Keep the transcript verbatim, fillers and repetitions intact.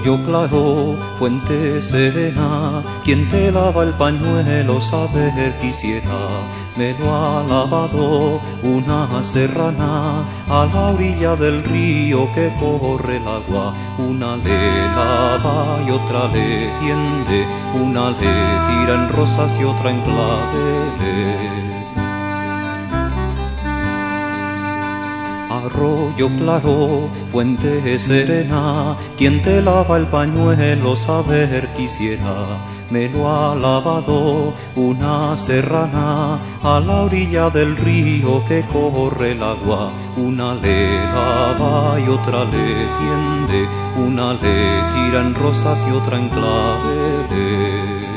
Arroyo claro, fuente serena, quien te lava el pañuelo saber quisiera. Me lo ha lavado una serrana a la orilla del río que corre el agua. Una le lava y otra le tiende, una le tira en rosas y otra en claveles. Arroyo claro, fuente serena, quien te lava el pañuelo saber quisiera. Me lo ha lavado una serrana a la orilla del río que corre el agua. Una le lava y otra le tiende, una le tira en rosas y otra en claveles.